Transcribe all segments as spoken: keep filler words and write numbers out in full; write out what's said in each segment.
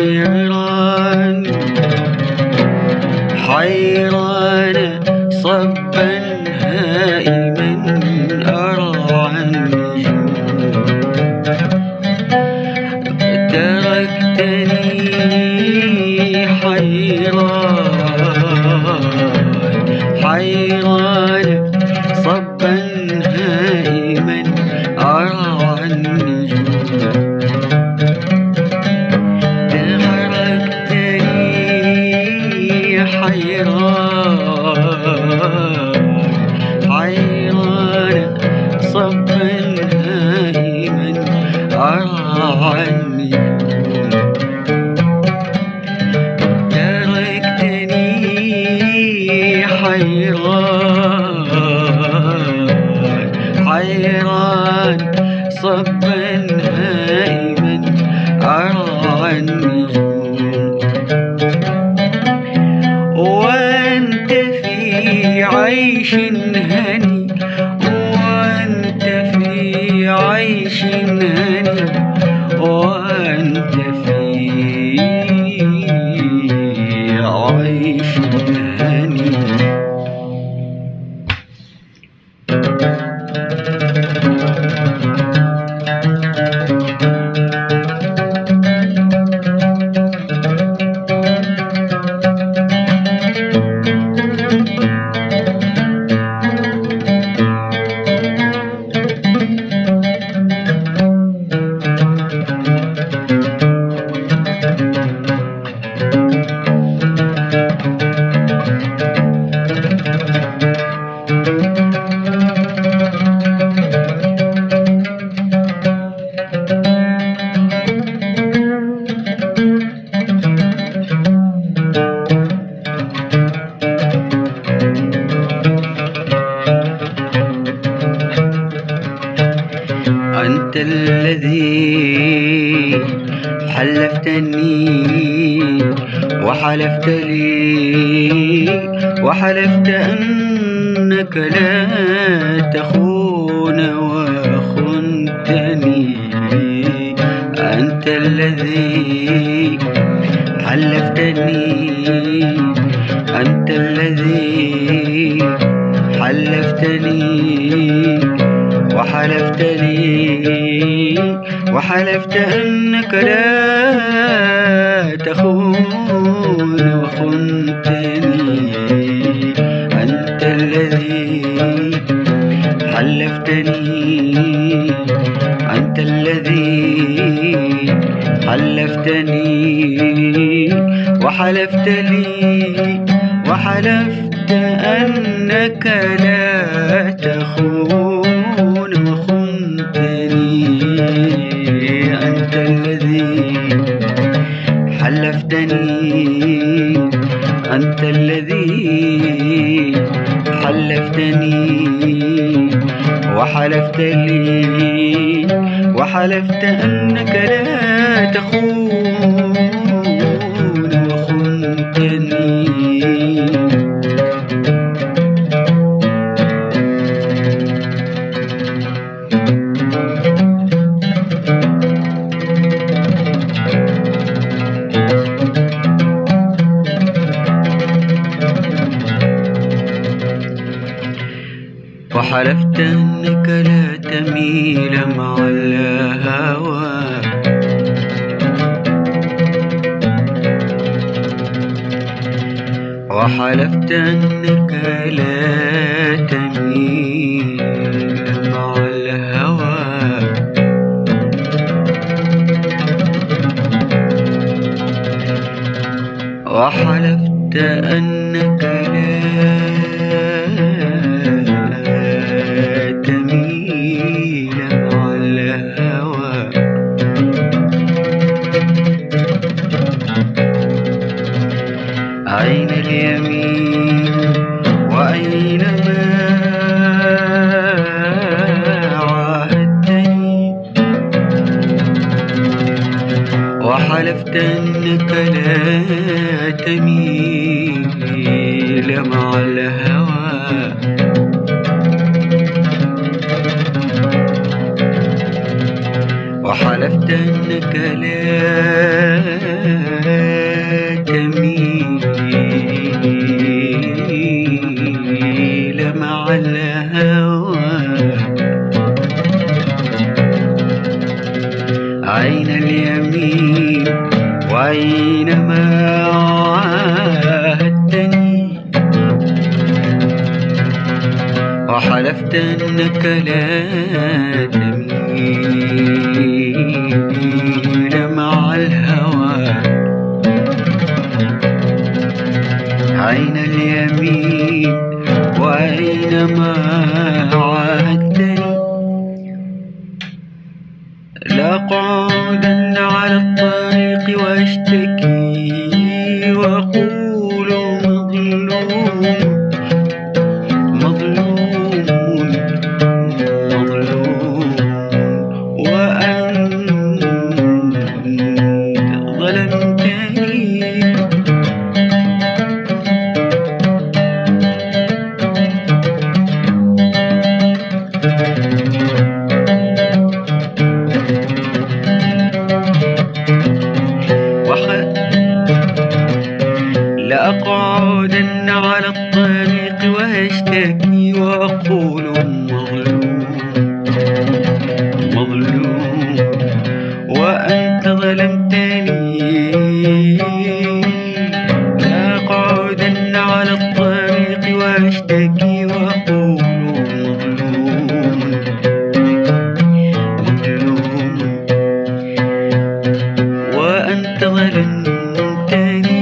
حيران حيران صبا هائما أرعى النجوم تركتني حيران حيران صبا هائما أرعى النجوم تركتني حيران حيران صبا هائما أرعى النجوم تركتني حيران حيران صبا هائما أرعى النجوم وأنت في عيش هني وأنت في عيش هني وأنت في عيش هني أنت الذي حلفتني وحلفت لي وحلفت أنك لا تخون وخنتني أنت الذي حلفتني أنت الذي حلفتني وحلفت لي وحلفت أنك لا تخون وخنتني أنت الذي حلفتني أنت الذي حلفتني وحلفت لي وحلفت أنك لا تخون أنت الذي حلفتني أنت الذي حلفتني وحلفت لي وحلفت أنك لا تخون وخنتني وحلفت أنك لا تميل مع الهوى وحلفت أنك لا تميل مع الهوى وحلفت أنك لا تميل مع الهوى أين اليمين وأين ما عاهدتني وحلفت أنك لا تميل مع الهوى وحلفت أنك لا تميل مع الهوى. أين اليمين وأين ما عاهدتني؟ وحلفت أنك لا تميل مع الهوى. أين اليمين وأين ما عاهدتني؟ لأقعدن على الطريق وأشتكي وأقول مظلوم مظلوم مظلوم، وأنت ظلمتني. لأقعدن على الطريق وأشتكي وأقول مظلوم مظلوم، وأنت ظلمتني. لأقعدن على الطريق وأشتكي وأقول مظلوم مظلوم، وأنت ظلمتني.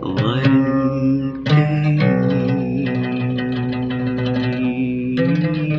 ظلمتني ظلمتني.